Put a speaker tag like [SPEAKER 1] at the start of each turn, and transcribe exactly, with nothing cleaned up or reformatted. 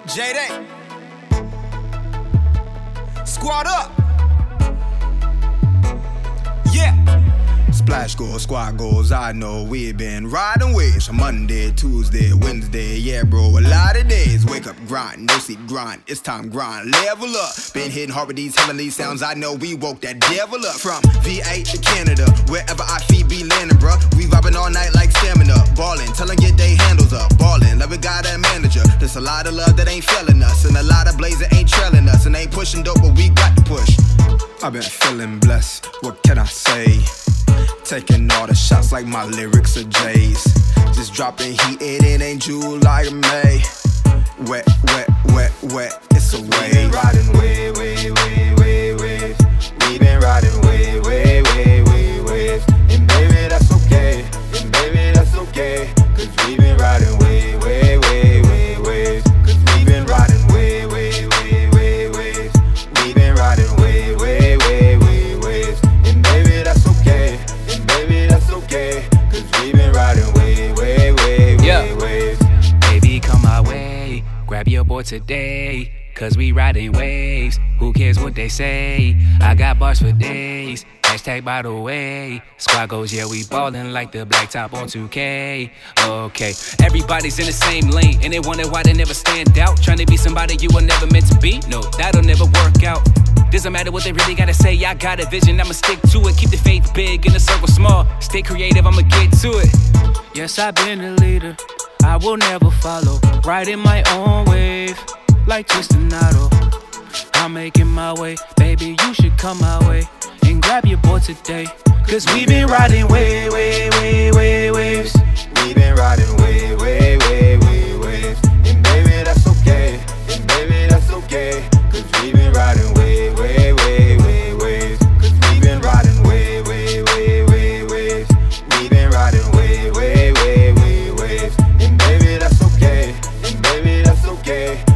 [SPEAKER 1] J-Day. Squad up. Yeah. Splash goals, squad goals, I know we've been riding waves from Monday, Tuesday, Wednesday, yeah bro, a lot of days. Wake up, grind, no sleep, grind, it's time, grind, level up. Been hitting hard with these heavenly sounds, I know we woke that devil up. From V A to Canada, wherever I feet be landing, bruh. We vibing all night like stamina, ballin', tell them get they handles up, ballin', love we got a manager. There's a lot of love that ain't failing us, and a lot of blaze that ain't trailing us, and ain't pushing dope, but we got to push. I've been feeling blessed, what can I say? Taking all the shots like my lyrics are J's. Just dropping heat, it ain't July or May. Wet, wet, wet, wet, it's a wave.
[SPEAKER 2] We been riding way, way, way, way, waves. We been riding way, way, way, way, waves. And baby, that's okay, and baby, that's okay. Cause we been riding way, way, way, way, waves. Cause we been riding way, way, way, way, waves. We been riding way, way, way, way, waves. And baby, that's okay, and baby, that's okay. Cause we been riding way, way, way, way,
[SPEAKER 3] yeah.
[SPEAKER 2] waves.
[SPEAKER 3] Baby, come my way, grab your boy today. Cause we riding waves, who cares what they say? I got bars for days, hashtag by the way. Squad goes, yeah, we ballin' like the black top on two K. Okay, everybody's in the same lane, and they wonder why they never stand out. Trying to be somebody you were never meant to be, no, that'll never work out. Doesn't matter what they really gotta say, I got a vision, I'ma stick to it. Keep the faith big and the circle small, stay creative, I'ma get to it. Yes, I've been a leader, I will never follow. Riding my own wave, like Twistinado. I'm making my way, baby, you should come my way and grab your boy today. Cause we been riding way, way, way, way, waves.
[SPEAKER 2] We been riding way, way, way, way, waves. And baby, that's okay, and baby, that's okay. Cause we been riding way, way, way, way, waves. Cause we been riding way, way, way, way, waves. We been riding way, way, way, way, waves. And baby, that's okay, and baby, that's okay.